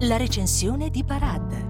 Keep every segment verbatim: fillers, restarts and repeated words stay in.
la recensione di Parad.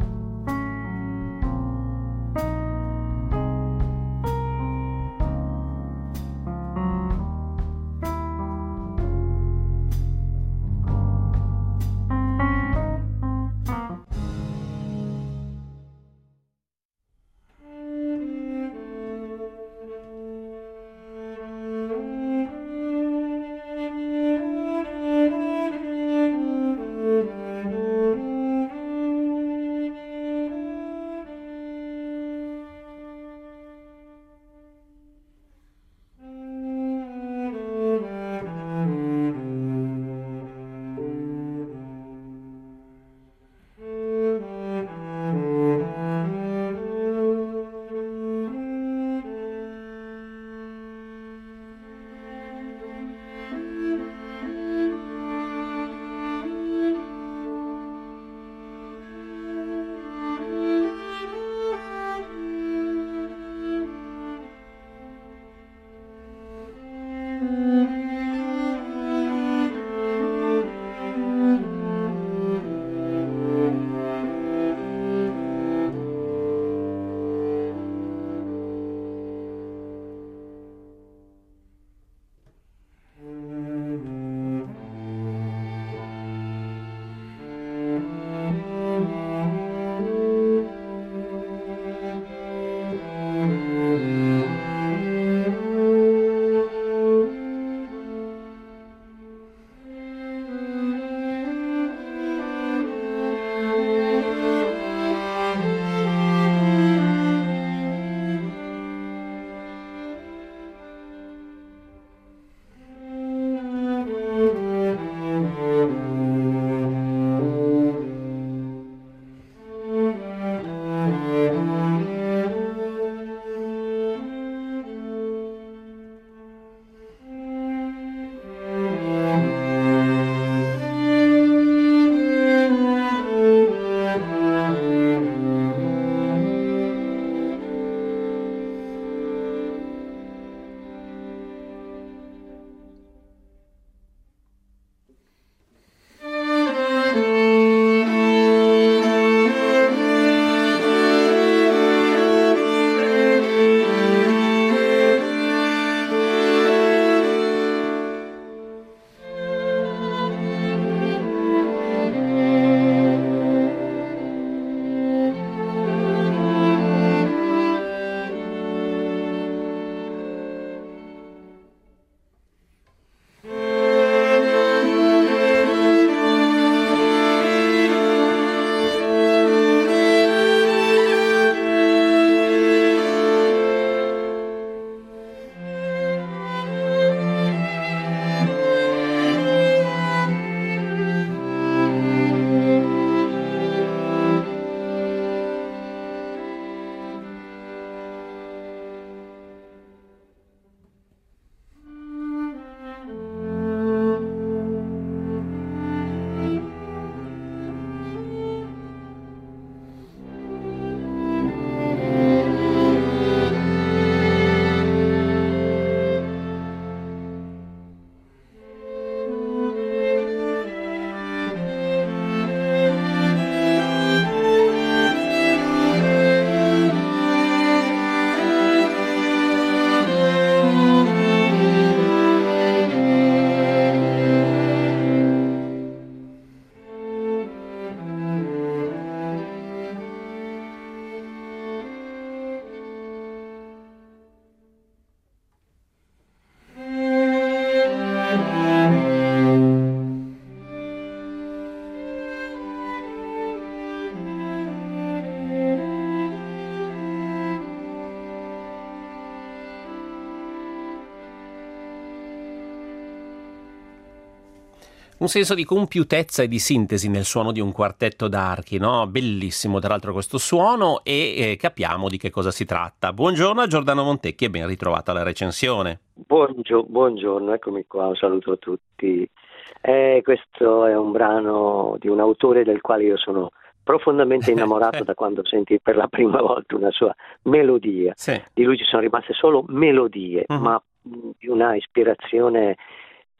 Un senso di compiutezza e di sintesi nel suono di un quartetto d'archi, no? Bellissimo tra l'altro questo suono, e eh, capiamo di che cosa si tratta. Buongiorno a Giordano Montecchi e ben ritrovata alla recensione. Buongio- buongiorno, eccomi qua, un saluto a tutti. Eh, questo è un brano di un autore del quale io sono profondamente innamorato da quando senti per la prima volta una sua melodia. Sì. Di lui ci sono rimaste solo melodie, Mhm. ma mh, di una ispirazione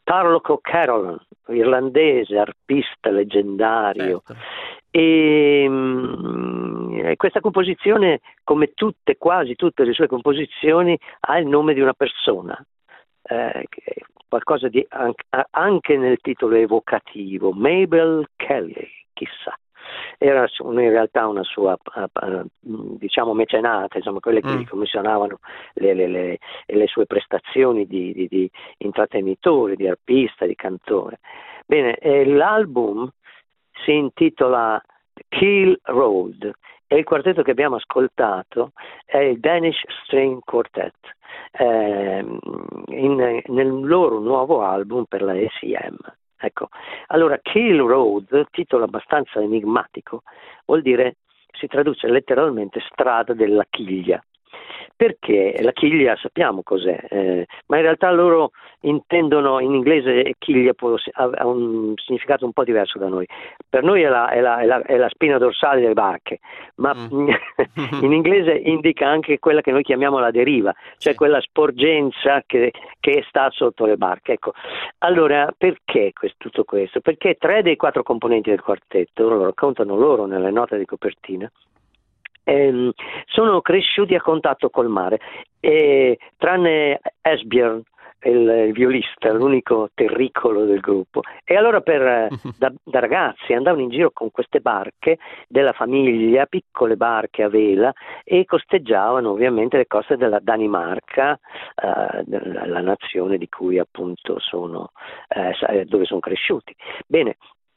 Tarlock O'Carolan, irlandese, arpista leggendario. Certo. E mh, questa composizione, come tutte, quasi tutte le sue composizioni, ha il nome di una persona, eh, qualcosa di anche, anche nel titolo evocativo, Mabel Kelly, chissà. Era in realtà una sua, diciamo, mecenate, insomma, quelle che Mm. gli commissionavano le, le, le, le sue prestazioni di, di, di intrattenitore, di arpista, di cantore. Bene, eh, l'album si intitola Kill Road e il quartetto che abbiamo ascoltato è il Danish String Quartet, eh, in, nel loro nuovo album per la E C M. Ecco, allora Kill Road, titolo abbastanza enigmatico, vuol dire, si traduce letteralmente strada della chiglia. Perché la chiglia sappiamo cos'è, eh, ma in realtà loro intendono, in inglese chiglia può, ha un significato un po' diverso da noi. Per noi è la, è la, è la, è la spina dorsale delle barche, ma Mm. in inglese indica anche quella che noi chiamiamo la deriva, cioè Sì. quella sporgenza che, che sta sotto le barche. Ecco, allora perché questo, tutto questo? Perché tre dei quattro componenti del quartetto, lo raccontano loro nelle note di copertina, ehm, sono cresciuti a contatto col mare, e, tranne Esbjörn, il, il violista, l'unico terricolo del gruppo. E allora per, da, da ragazzi andavano in giro con queste barche della famiglia, piccole barche a vela, e costeggiavano ovviamente le coste della Danimarca, eh, la, la nazione di cui appunto sono, eh, dove sono cresciuti. Bene,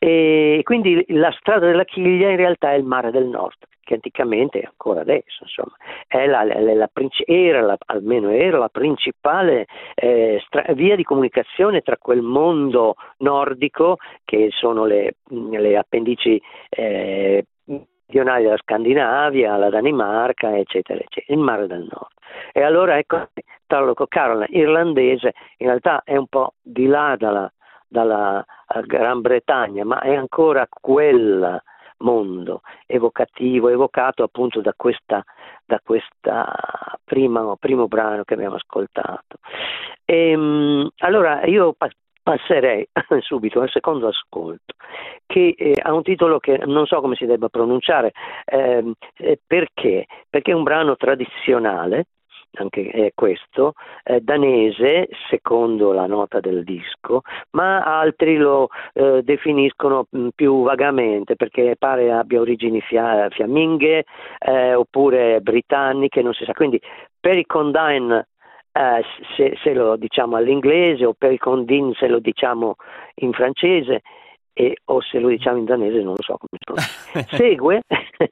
e quindi la strada della chiglia in realtà è il mare del nord, che anticamente, ancora adesso, insomma, è la, la, la, era la, almeno era la principale eh, stra- via di comunicazione tra quel mondo nordico, che sono le, le appendici eh, meridionali della Scandinavia, la Danimarca, eccetera, eccetera, il mare del nord. E allora ecco, Tarlock O'Carolan, irlandese, in realtà è un po' di là dalla dalla Gran Bretagna, ma è ancora quel mondo evocativo, evocato appunto da questa, da questa prima, primo brano che abbiamo ascoltato. E, allora io pa- passerei subito al secondo ascolto, che eh, ha un titolo che non so come si debba pronunciare, eh, perché? Perché è un brano tradizionale, anche è questo, eh, danese, secondo la nota del disco, ma altri lo eh, definiscono mh, più vagamente, perché pare abbia origini fia- fiamminghe eh, oppure britanniche, non si sa. Quindi Pericondine, eh, se, se lo diciamo all'inglese, o Pericondine se lo diciamo in francese, e, o se lo diciamo in danese non lo so come si pronuncia. Segue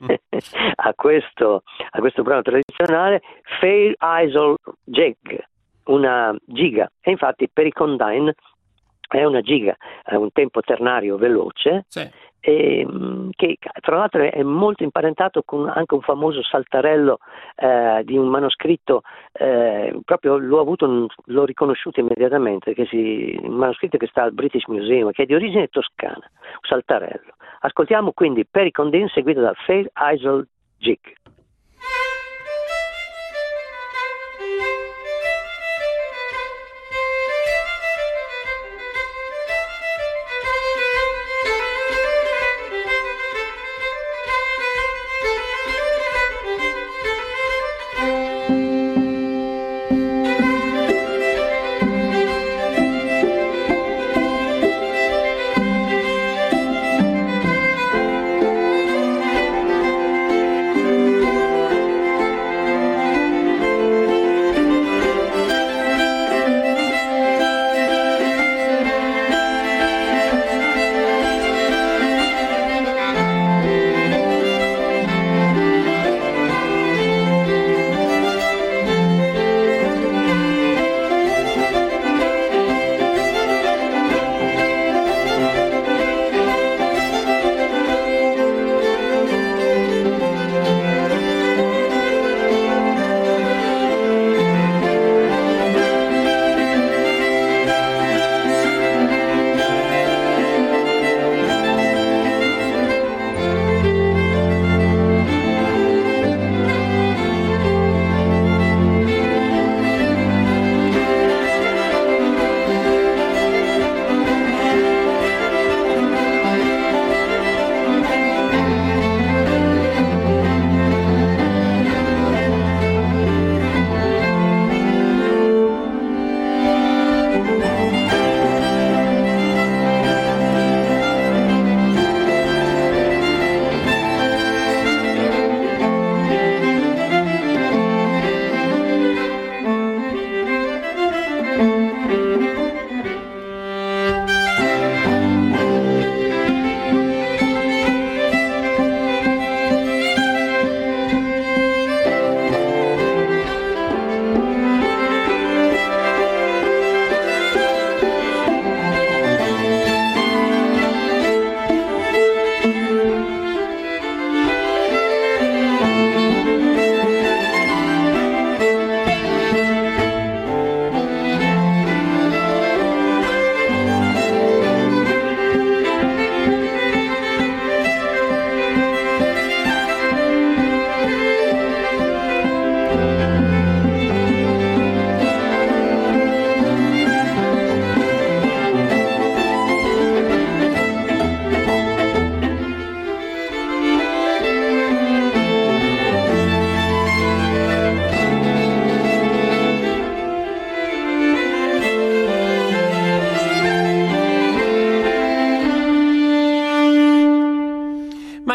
a questo, a questo brano tradizionale Fair Isle Jig, una giga, e infatti Pericondine è una giga, è un tempo ternario veloce, Sì. e, che tra l'altro è molto imparentato con anche un famoso saltarello eh, di un manoscritto, eh, proprio l'ho avuto, l'ho riconosciuto immediatamente, che si, un manoscritto che sta al British Museum, che è di origine toscana, un saltarello. Ascoltiamo quindi Pericondine seguito da Fair Isle Jig.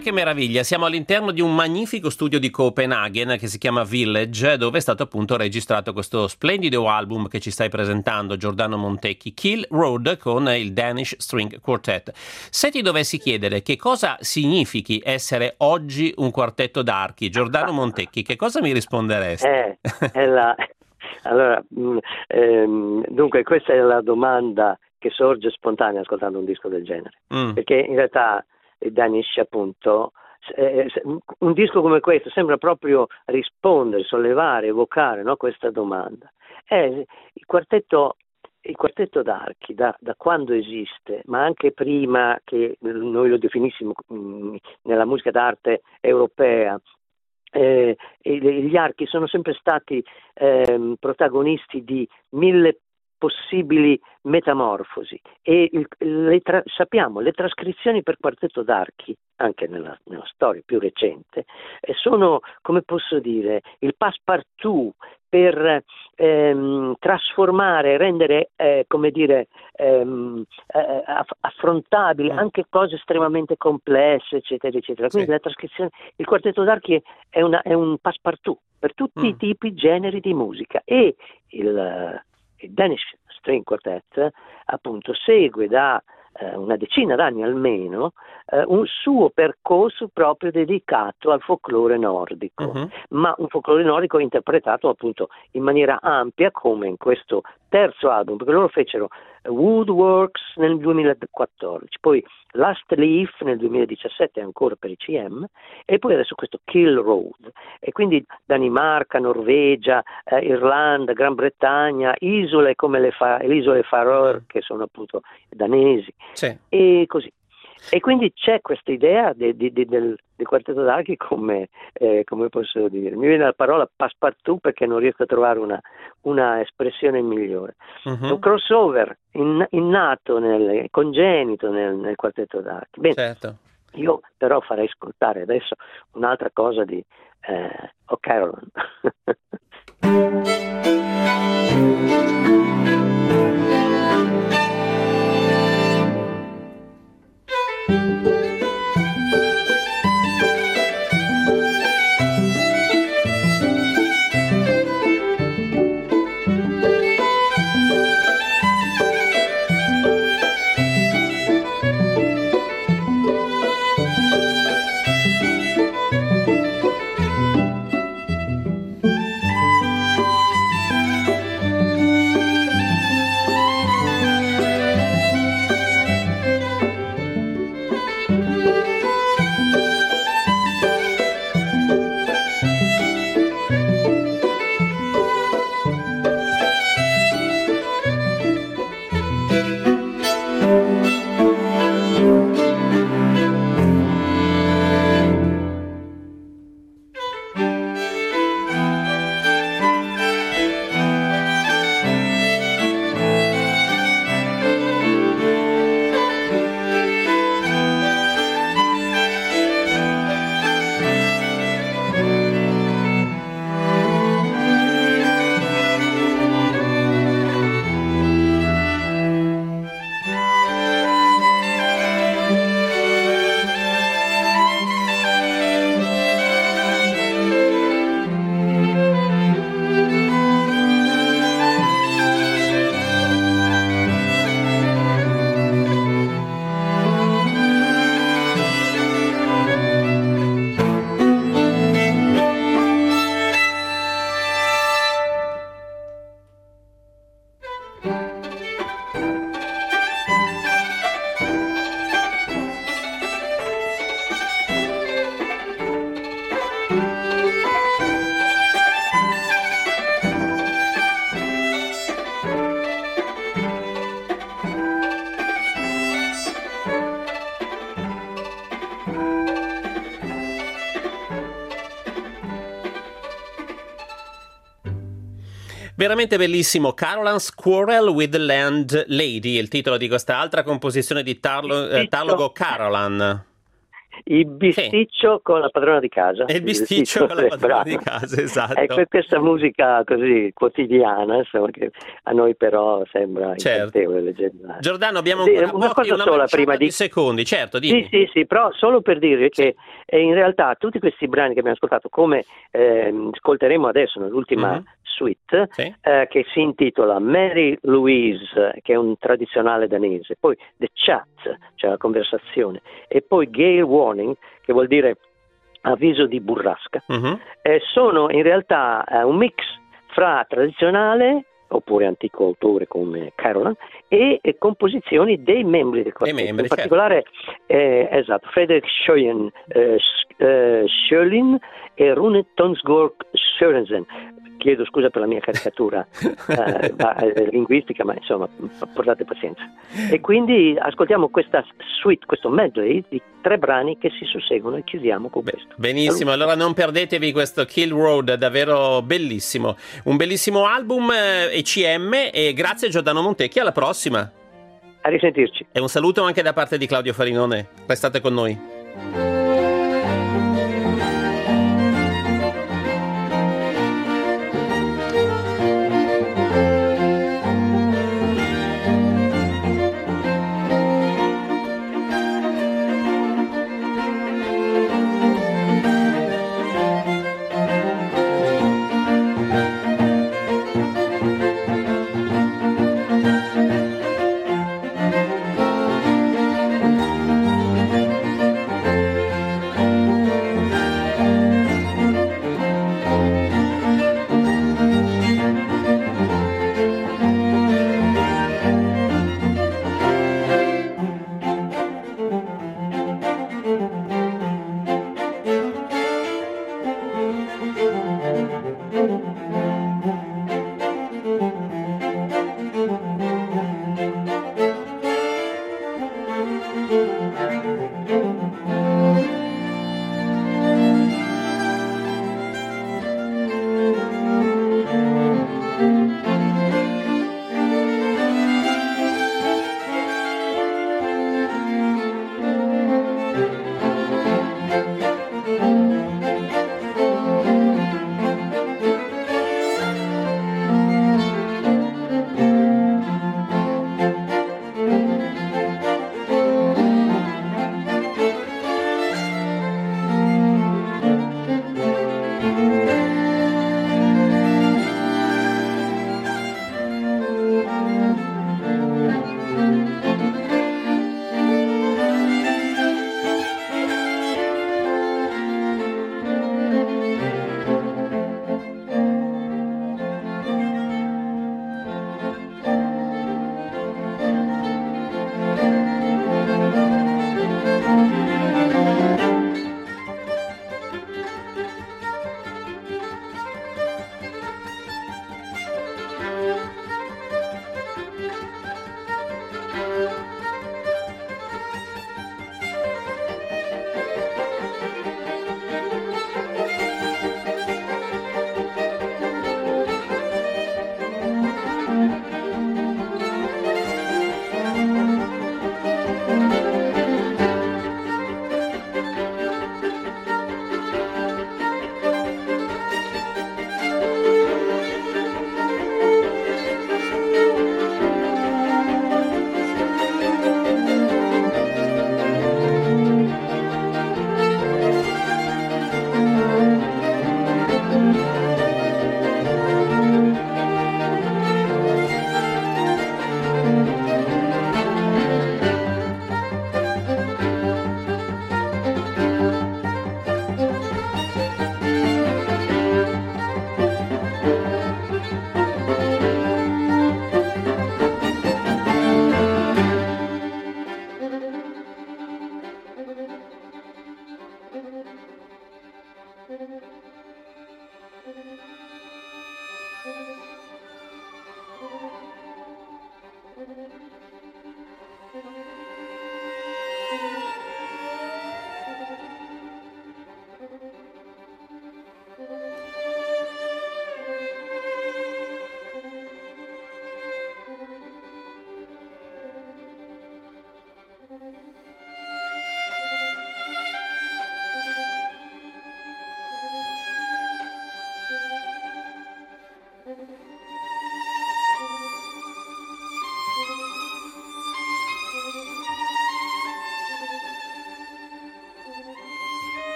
che meraviglia, siamo all'interno di un magnifico studio di Copenaghen che si chiama Village, dove è stato appunto registrato questo splendido album che ci stai presentando, Giordano Montecchi, Kill Road, con il Danish String Quartet. Se ti dovessi chiedere che cosa significhi essere oggi un quartetto d'archi, Giordano Montecchi, che cosa mi risponderesti? Eh, è la... Allora, mh, ehm, dunque questa è la domanda che sorge spontanea ascoltando un disco del genere, Mm. perché in realtà il Danish, appunto, eh, un disco come questo sembra proprio rispondere, sollevare, evocare, no, questa domanda. È il quartetto, il quartetto d'archi da, da quando esiste, ma anche prima che noi lo definissimo mh, nella musica d'arte europea. Eh, e gli archi sono sempre stati eh, protagonisti di mille possibili metamorfosi e il, le tra- sappiamo le trascrizioni per quartetto d'archi anche nella, nella storia più recente eh, sono, come posso dire, il passepartout per ehm, trasformare, rendere, eh, come dire, ehm, eh, aff- affrontabili Mm. anche cose estremamente complesse, eccetera, eccetera. Quindi Sì. la trascrizione, il quartetto d'archi è, una, è un passepartout per tutti Mm. i tipi, generi di musica e il, il Danish String Quartet appunto segue da eh, una decina d'anni almeno eh, un suo percorso proprio dedicato al folklore nordico, Mhm. ma un folklore nordico interpretato appunto in maniera ampia come in questo terzo album, perché loro fecero Woodworks nel duemilaquattordici, poi Last Leaf nel duemiladiciassette ancora per i C M e poi adesso questo Kill Road, e quindi Danimarca, Norvegia, eh, Irlanda, Gran Bretagna, isole come le, fa- le isole Faroe Mm. che sono appunto danesi Sì. e così. E quindi c'è questa idea de, de, de, del, del quartetto d'archi come, eh, come posso dire, mi viene la parola passepartout perché non riesco a trovare una, una espressione migliore. Mhm. È un crossover in- innato, nel, congenito nel, nel quartetto d'archi. Bene, Certo. io però farei ascoltare adesso un'altra cosa di eh, O'Carolan. Veramente bellissimo, Carolan's Quarrel with the Landlady, il titolo di questa altra composizione di Tarlo, eh, Il titolo- Tarlogo Carolan. il bisticcio sì. con la padrona di casa. E il bisticcio, il bisticcio con la padrona di casa, esatto. Ecco, questa musica così quotidiana, insomma, che a noi però sembra certo. incantevole, leggendaria. Giordano, abbiamo sì, ancora una pochi, cosa una sola prima di secondi, certo. Dimmi. Sì, sì, sì, però solo per dire sì. che eh, in realtà tutti questi brani che abbiamo ascoltato, come eh, ascolteremo adesso nell'ultima mm-hmm. suite, sì. eh, che si intitola Mary Louise, che è un tradizionale danese, poi The Chat, cioè la conversazione, e poi Gale Warning, che vuol dire avviso di burrasca, mm-hmm. eh, sono in realtà eh, un mix fra tradizionale oppure antico autore come Carolan e, e composizioni dei membri del quartetto, membri, in particolare certo. eh, esatto, Frederik Schoen, eh, eh, Schölin e Rune Tonsgård Sørensen. Chiedo scusa per la mia caricatura eh, eh, linguistica, ma insomma portate pazienza. E quindi ascoltiamo questa suite, questo medley di tre brani che si susseguono e chiudiamo con Beh, questo. Benissimo, Salute. Allora non perdetevi questo Kill Road, davvero bellissimo. Un bellissimo album eh, E C M e grazie Giordano Montecchi, alla prossima. A risentirci. E un saluto anche da parte di Claudio Farinone. Restate con noi.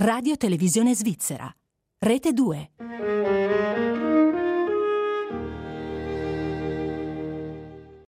Radio Televisione Svizzera. Rete due.